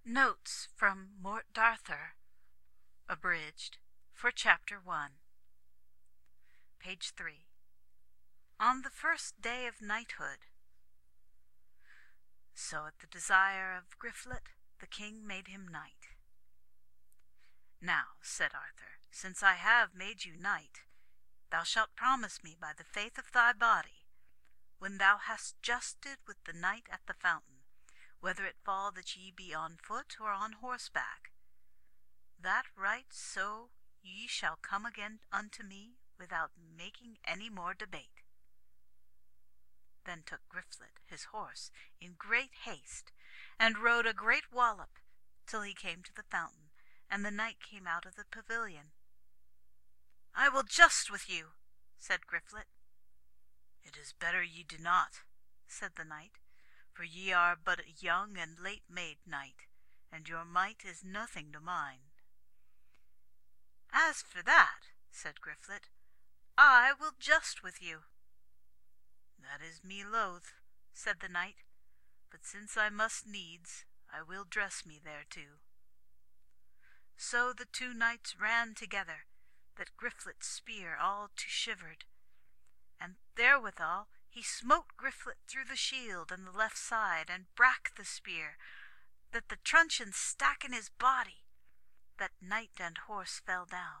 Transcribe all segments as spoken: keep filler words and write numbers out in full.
Notes from Mort D'Arthur, abridged, for Chapter One. Page three. On the first day of knighthood. So at the desire of Griflet, the king made him knight. Now, said Arthur, since I have made you knight, thou shalt promise me by the faith of thy body, when thou hast justed with the knight at the fountain, whether it fall that ye be on foot or on horseback, that right so ye shall come again unto me without making any more debate. Then took Griflet his horse in great haste, and rode a great wallop till he came to the fountain, and the knight came out of the pavilion. I will just with you, said Griflet. It is better ye do not, said the knight, for ye are but a young and late made knight, and your might is nothing to mine. As for that, said Griflet, I will just with you. That is me loath, said the knight, but since I must needs, I will dress me thereto. So the two knights ran together, that Griflet's spear all to shivered, and therewithal he smote Griflet through the shield and the left side, and brak the spear, that the truncheon stack in his body, that knight and horse fell down.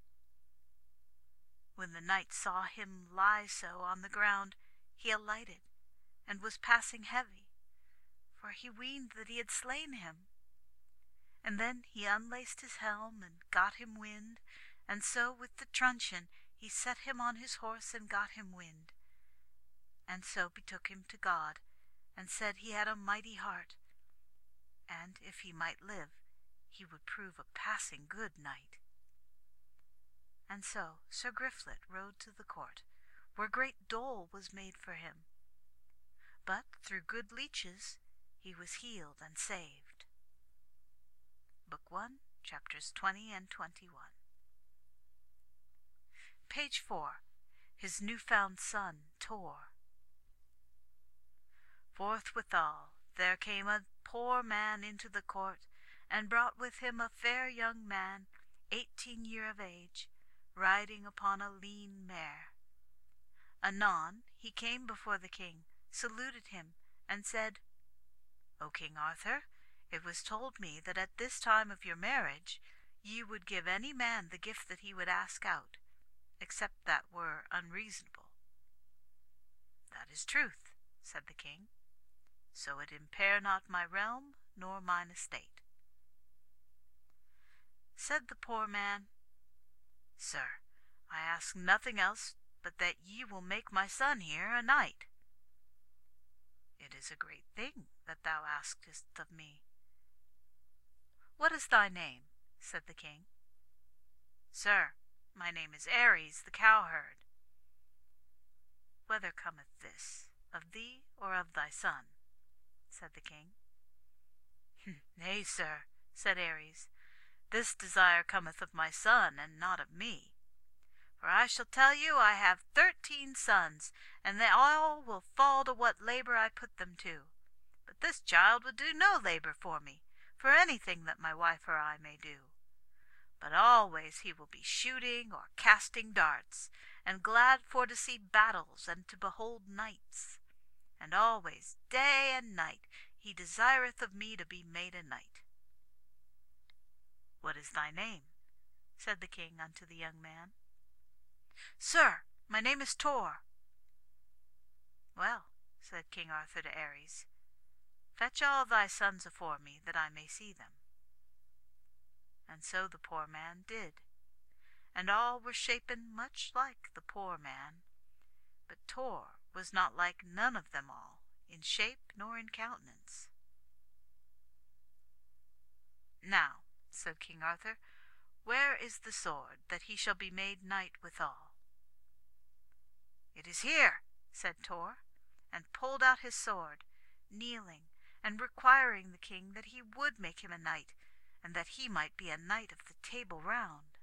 When the knight saw him lie so on the ground, he alighted, and was passing heavy, for he weened that he had slain him. And then he unlaced his helm, and got him wind, and so with the truncheon he set him on his horse, and got him wind, and so betook him to God, and said he had a mighty heart, and if he might live, he would prove a passing good knight. And so Sir Griflet rode to the court, where great dole was made for him, but through good leeches he was healed and saved. Book One, Chapters twenty and twenty-one. Page four. His new-found son, Tor. Forthwithal there came a poor man into the court, and brought with him a fair young man, eighteen year of age, riding upon a lean mare. Anon he came before the king, saluted him, and said, O King Arthur, it was told me that at this time of your marriage ye would give any man the gift that he would ask out, except that were unreasonable. That is truth, said the king, so it impair not my realm nor mine estate. Said the poor man, Sir, I ask nothing else but that ye will make my son here a knight. It is a great thing that thou askest of me. What is thy name? Said the king. Sir, my name is Aries the cowherd. Whether cometh this, of thee or of thy son? Said the king. Nay, sir, said Aries, this desire cometh of my son, and not of me. For I shall tell you I have thirteen sons, and they all will fall to what labour I put them to. But this child would do no labour for me, for anything that my wife or I may do. But always he will be shooting or casting darts, and glad for to see battles and to behold knights. And always, day and night, he desireth of me to be made a knight. What is thy name? Said the king unto the young man. Sir, my name is Tor. Well, said King Arthur to Aries, fetch all thy sons afore me, that I may see them. And so the poor man did, and all were shapen much like the poor man, but Tor was not like none of them all, in shape nor in countenance. Now, said King Arthur, where is the sword, that he shall be made knight withal? It is here, said Tor, and pulled out his sword, kneeling, and requiring the king that he would make him a knight, and that he might be a knight of the Table Round.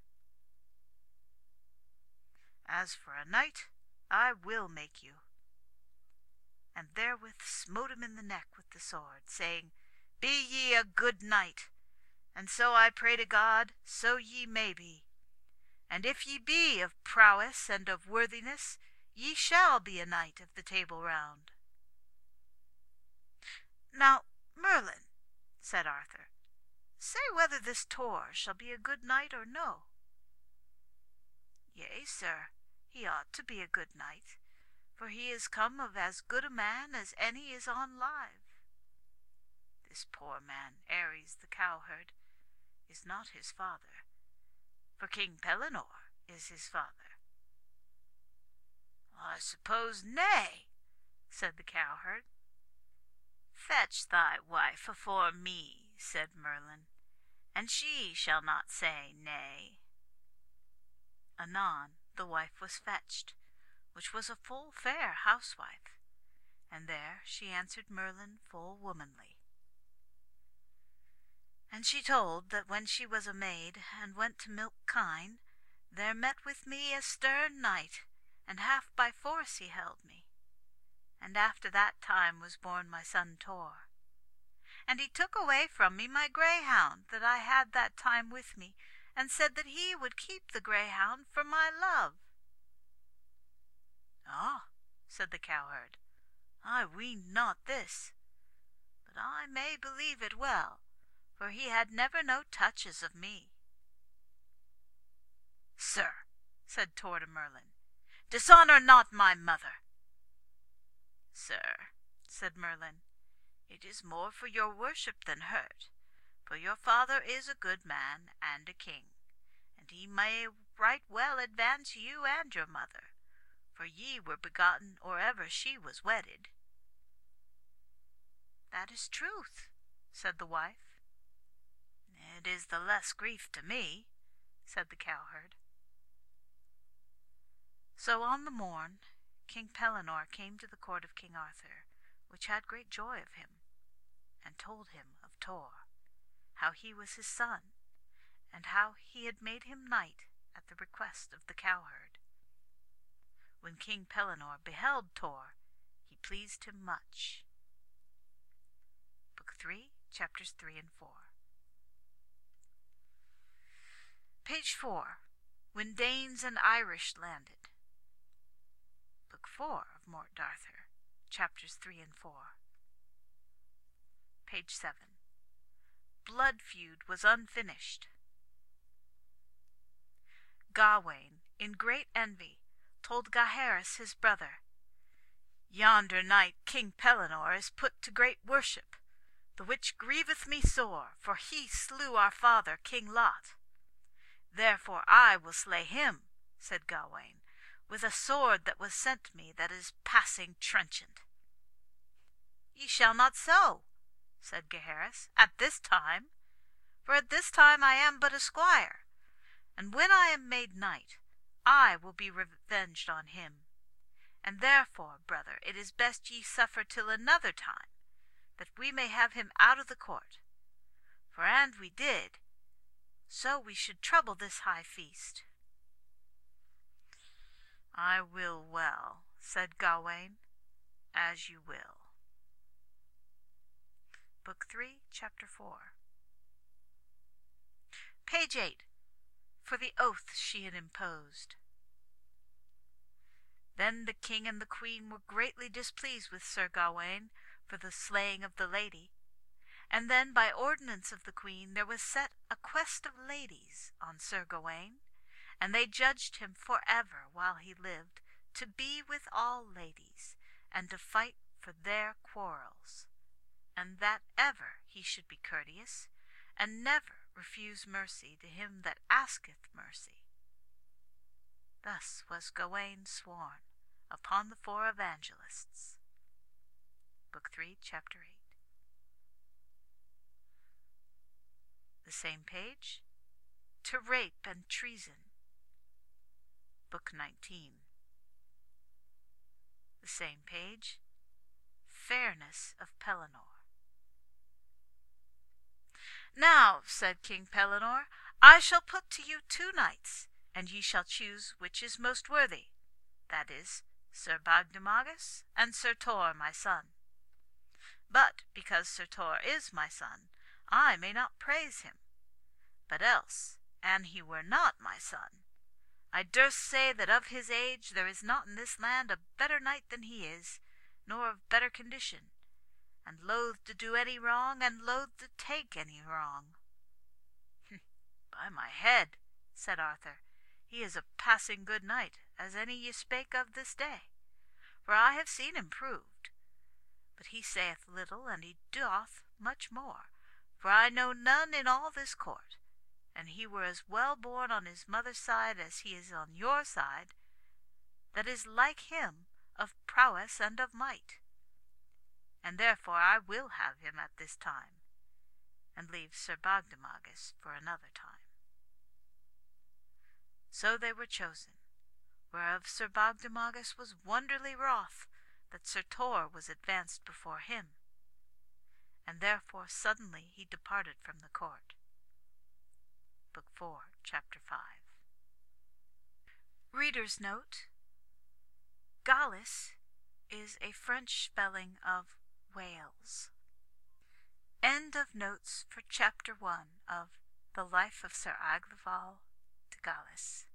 As for a knight, I will make you. And therewith smote him in the neck with the sword, saying, Be ye a good knight, and so I pray to God, so ye may be. And if ye be of prowess and of worthiness, ye shall be a knight of the Table Round." "Now, Merlin," said Arthur, "say whether this Tor shall be a good knight or no." "Yea, sir, he ought to be a good knight, for he is come of as good a man as any is on live. This poor man, Aries the cowherd, is not his father, for King Pellinore is his father." "I suppose nay," said the cowherd. "Fetch thy wife afore me," said Merlin, "and she shall not say nay." Anon the wife was fetched, which was a full fair housewife, and there she answered Merlin full womanly. And she told that when she was a maid, and went to milk kine, there met with me a stern knight, and half by force he held me. And after that time was born my son Tor. And he took away from me my greyhound that I had that time with me, and said that he would keep the greyhound for my love." "Ah," said the cowherd, "I weened not this, but I may believe it well, for he had never no touches of me." "Sir," said Tor to Merlin, "dishonour not my mother." "Sir," said Merlin, "it is more for your worship than hurt, for your father is a good man and a king, and he may right well advance you and your mother, for ye were begotten or ever she was wedded." "That is truth," said the wife. "It is the less grief to me," said the cowherd. So on the morn King Pellinore came to the court of King Arthur, which had great joy of him, and told him of Tor, how he was his son, and how he had made him knight at the request of the cowherd. When King Pellinore beheld Tor, he pleased him much. Book three, chapters three and four. Page four. When Danes and Irish landed. Book four of Morte d'Arthur, chapters three and four. Page seven. Blood feud was unfinished. Gawain, in great envy, told Gaheris his brother, "Yonder knight King Pellinore is put to great worship, the which grieveth me sore, for he slew our father King Lot. Therefore I will slay him," said Gawain, "with a sword that was sent me that is passing trenchant." "Ye shall not so," said Gaheris, "at this time, for at this time I am but a squire, and when I am made knight I will be revenged on him. And therefore, brother, it is best ye suffer till another time, that we may have him out of the court. For and we did, so we should trouble this high feast." "I will well," said Gawain, "as you will." Book three, chapter four. Page eight. For the oath she had imposed. Then the king and the queen were greatly displeased with Sir Gawain for the slaying of the lady, and then by ordinance of the queen there was set a quest of ladies on Sir Gawain, and they judged him for ever while he lived to be with all ladies, and to fight for their quarrels, and that ever he should be courteous, and never refuse mercy to him that asketh mercy. Thus was Gawain sworn upon the four evangelists. Book three, chapter eight. The same page, to rape and treason. Book nineteen. The same page, fairness of Pellinore. "Now," said King Pellinore, "I shall put to you two knights, and ye shall choose which is most worthy, that is, Sir Bagdemagus and Sir Tor my son. But because Sir Tor is my son, I may not praise him. But else, an he were not my son, I durst say that of his age there is not in this land a better knight than he is, nor of better condition, and loath to do any wrong, and loath to take any wrong." "By my head," said Arthur, "he is a passing good knight, as any ye spake of this day, for I have seen him proved. But he saith little, and he doth much more, for I know none in all this court, and he were as well born on his mother's side as he is on your side, that is like him of prowess and of might. And therefore I will have him at this time, and leave Sir Bagdemagus for another time." So they were chosen, whereof Sir Bagdemagus was wonderly wroth that Sir Tor was advanced before him, and therefore suddenly he departed from the court. Book four, Chapter five. Reader's note: Gallus is a French spelling of Wales. End of notes for Chapter one of The Life of Sir Aglaval de Galis.